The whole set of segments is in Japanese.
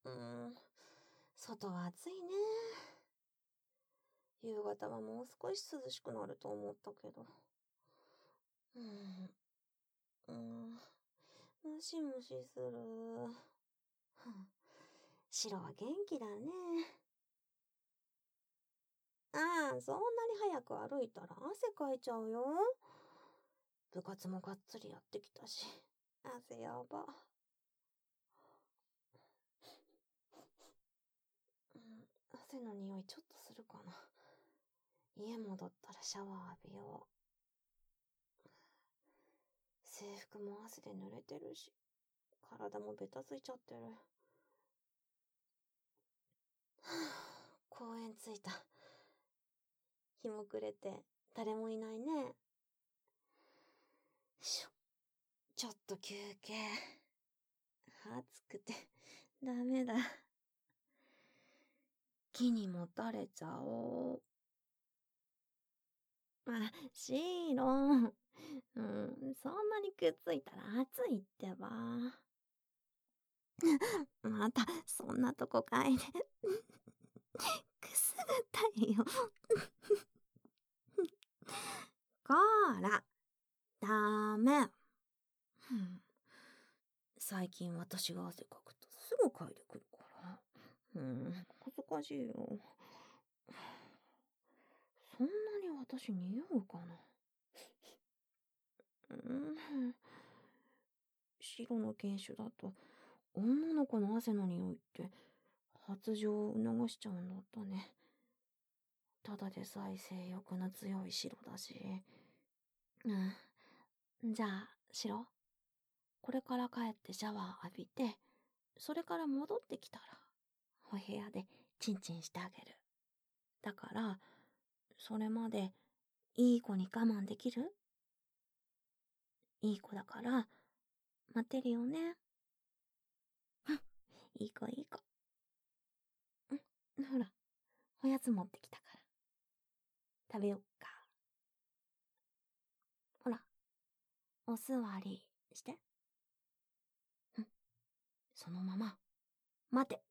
外は暑いね。夕方はもう少し涼しくなると思ったけど。うーん、うーん、ムシムシする。シロは元気だね。ああ、そんなに早く歩いたら汗かいちゃうよ。部活もがっつりやってきたし、汗やば。汗の匂いちょっとするかな。家戻ったらシャワー浴びよう。制服も汗で濡れてるし、体もベタついちゃってる。公園着いた。日も暮れて誰もいないね。ちょっと休憩。暑くてダメだ。木にもたれちゃおう。シーロン。そんなにくっついたら暑いってば。また、そんなとこかいで。くすぐったいよ。こーら、ダメ。最近私が汗かくとすぐ嗅いでくるから。恥ずかしいよ。そんなに私匂うかな。白の犬種だと、女の子の汗の匂いって、発情を促しちゃうんだったね。ただでさえ性欲の強い白だし。じゃあ、白。これから帰ってシャワー浴びて、それから戻ってきたら、お部屋でチンチンしてあげる。だから、それまで、いい子に我慢できる？いい子だから、待ってるよね。いい子いい子。ほら、おやつ持ってきたから。食べよっか。ほら、お座りして。そのまま、待て。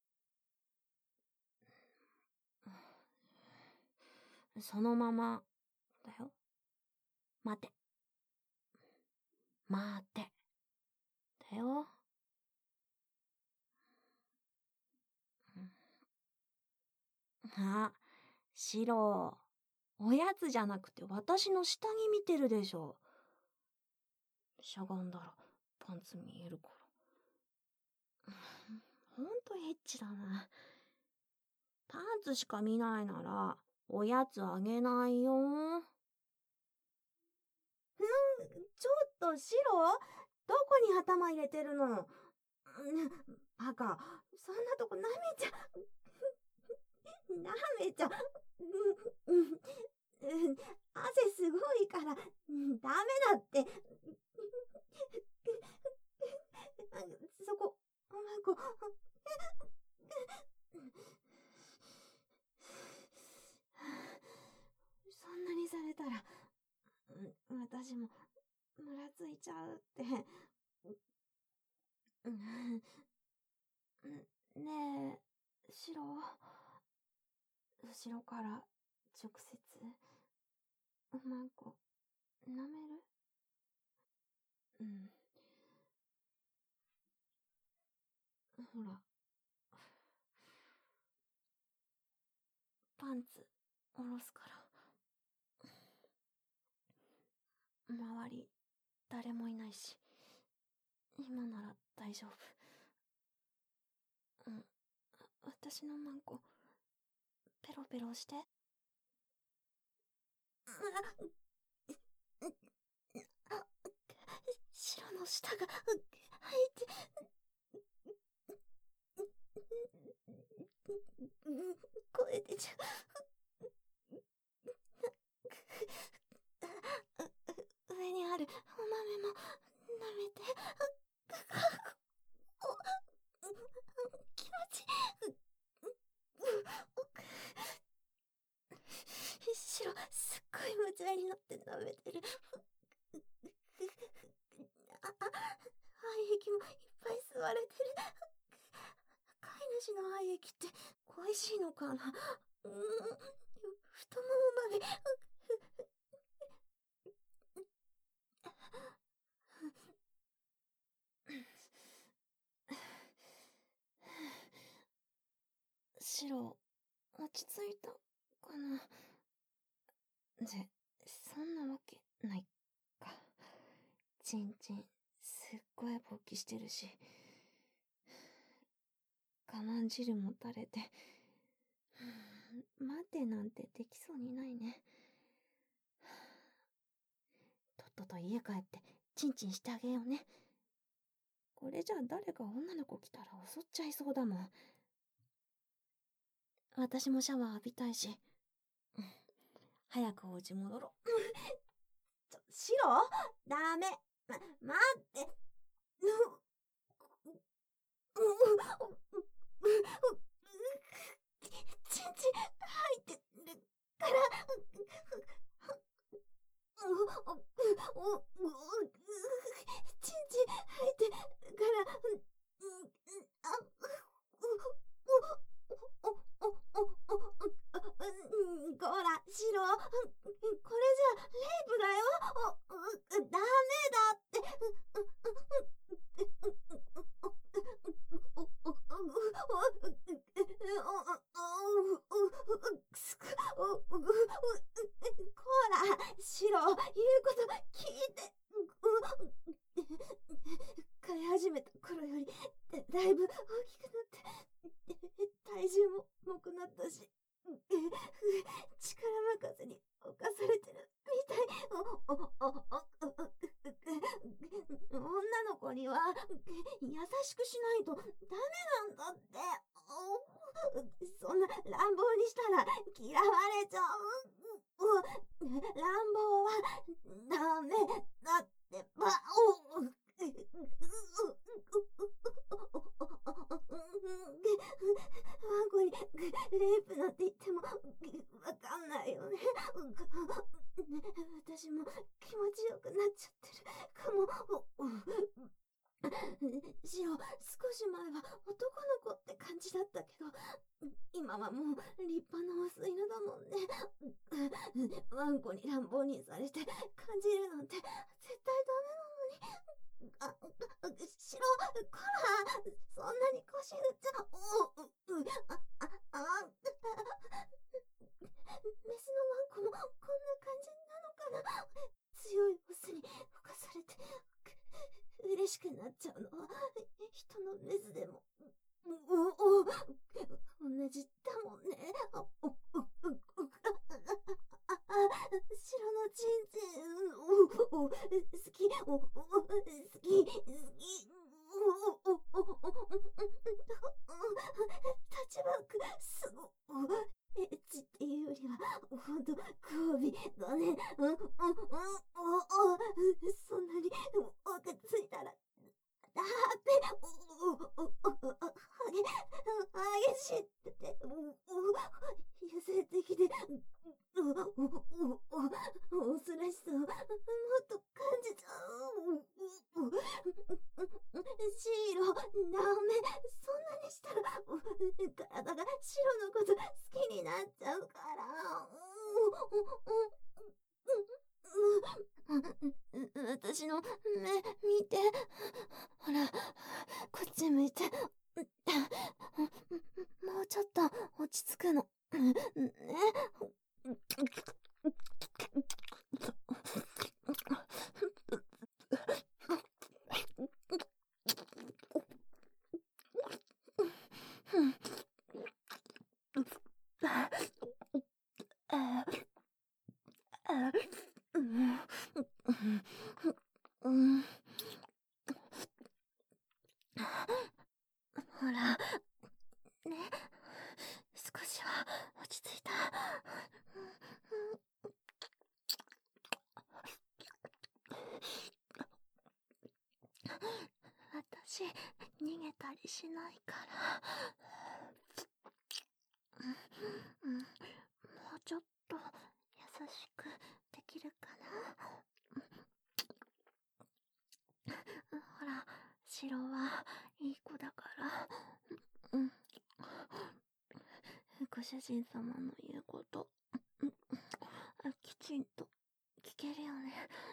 そのまま、だよ。待て。待て。だよ。あ、シロ。おやつじゃなくて私の下着見てるでしょ。しゃがんだらパンツ見えるから。ほんとエッチだな。パンツしか見ないなら、おやつあげないよ。ちょっとシロ、どこに頭入れてるの？バカ、そんなとこ舐めちゃ、舐めちゃ、汗すごいから、ダメだって。そこ、おまんこ。そんなにされたら、私も、ムラついちゃうって。ねえ、シロ、後ろから直接、おまんこ、舐める？ほら、パンツ、下ろすから。周り、誰もいないし、今なら大丈夫。私のマンコ、ペロペロして。白の舌が、入って、声出ちゃう。上にあるお豆も舐めて。気持ちいい。白、すっごい夢中になって舐めてる。肺液もいっぱい吸われてる。 私の愛液って恋しいのかな。太ももまで。シロ、落ち着いたかな。そんなわけないか。ちんちん、すっごい勃起してるし、我慢汁も垂れて、待てなんてできそうにないね。とっとと家帰って、チンチンしてあげようね。これじゃあ誰か女の子来たら襲っちゃいそうだもん。私もシャワー浴びたいし。早くお家戻ろう。シロダメ。待って。チンチン入ってるから。チンチン入ってから。こら、シロ。これじゃ、レイプだよ。ダメだってこら、シロ、言うこと聞いて。飼い始めた頃よりだいぶ大きくなって体重も重くなったし、力任せに侵されてるみたい。女の子には優しくしないとダメなんだって。そんな乱暴にしたら嫌われちゃう。乱暴はダメだってば。ワンコにレイプなんて言ってもわかんないよね。私も気持ちよくなっちゃってるかも。シロ、少し前は男の子って感じだったけど、今はもう立派なオス犬だもんね。ワンコに乱暴にされて感じるなんて絶対ダメなのに。シロ、こら、そんなに腰振っちゃ、メスのワンコもこんな感じなのかな。強いオスに吹かされて嬉しくなっちゃうのは人のメスでも同じだもんね。白のチンチン好き好きタッチバックすごエッチっていうよりはほんと交尾だね。そんなにおくついたらだって激しいって優勢的でオスらしさをもっと感じちゃう。シーロ、ダメ。そんなにしたら体がシロのこと好きになっちゃうから。私の目見て。ほら、こっち向いて。もうちょっと落ち着くの。ね。ほら、ね。少しは落ち着いた。私、逃げたりしないから。もうちょっと優しくできるかな。ほら、シロはいい子だから。 ご主人様の言うこと、きちんと聞けるよね。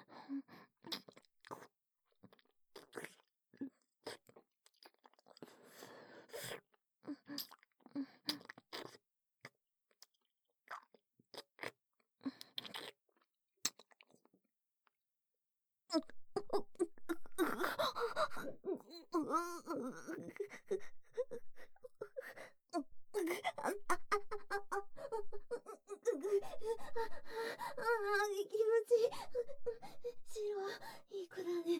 気持ちいい。シロ、いい子だね。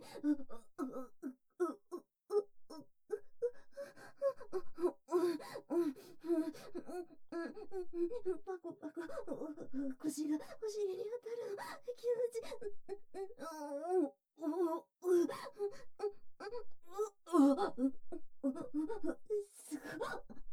パコパコ、腰がお尻に当たるの。気持ちすごい。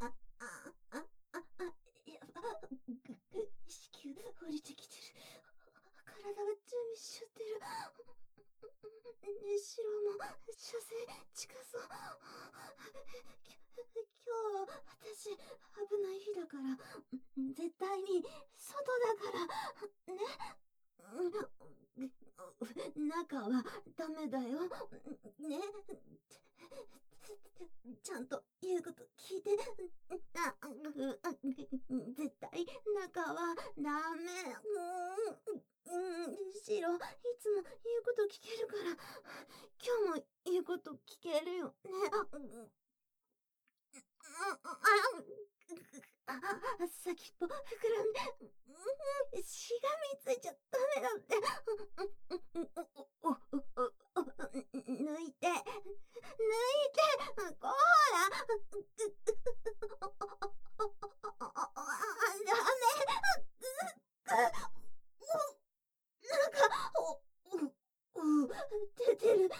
やば。子宮降りてきてる。体が準備しちゃってる。ね、シロも、射精近そう。今日、私、危ない日だから、絶対に、外だから、ね。中はダメだよ。ね。ちゃんと言うこと聞いて。絶対中はダメ。シロ、いつも言うこと聞けるから、今日も言うこと聞けるよね。先っぽ膨らんで、しがみついちゃダメだって。抜いて、こーダメ。なんか、出てる。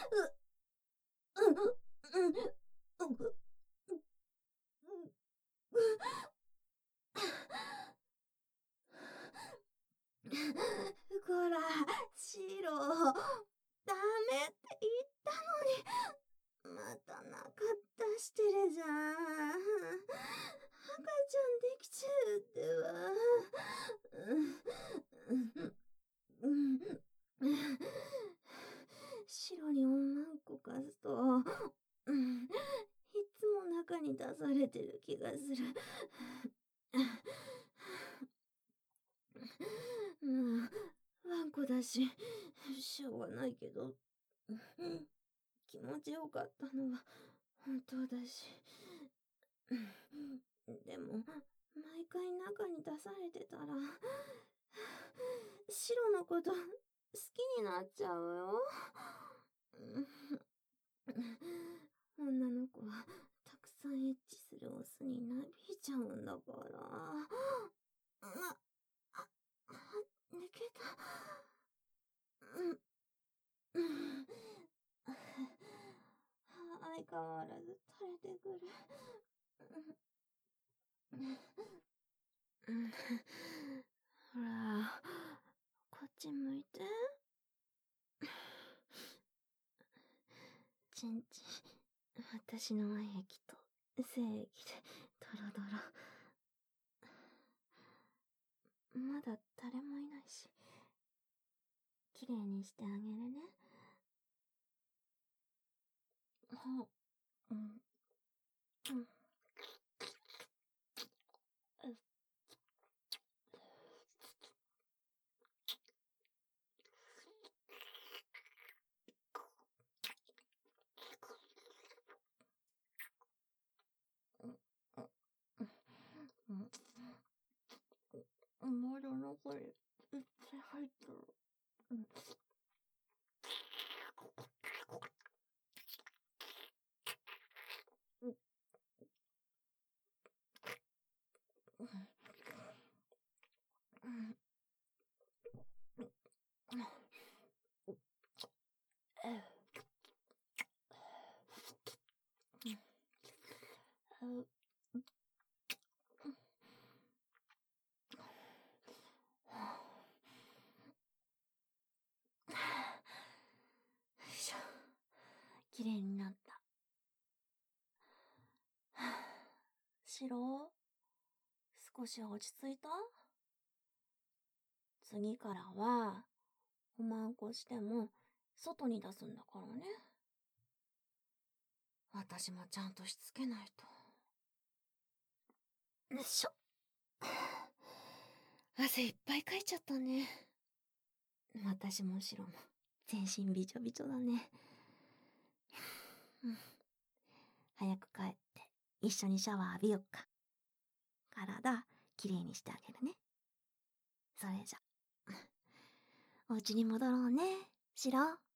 こら、シロ、ダメって言ったのに、また中出してるじゃん。赤ちゃんできちゃうってば。白に女んこ貸すと、いつも中に出されてる気がする。まあ、ワンコだし、しょうがないけど、気持ちよかったのは本当だし。でも、毎回中に出されてたら、白のこと好きになっちゃうよ。女の子はたくさんエッチするオスになびいちゃうんだから。抜けた。相変わらず垂れてくる。ほら、こっち向いて。ちんちん、私の愛液と精液でドロドロ。まだ誰もいないし、綺麗にしてあげるね。うん。まだ中にいっぱい入ってる。綺麗になった。シロ、 少し落ち着いた？次からは、おまんこしても、外に出すんだからね。私もちゃんとしつけないと。よいしょ。汗いっぱいかいちゃったね。私もシロも、全身びちょびちょだね。うん。早く帰って、一緒にシャワー浴びよっか。体、きれいにしてあげるね。それじゃ。お家に戻ろうね、シロ。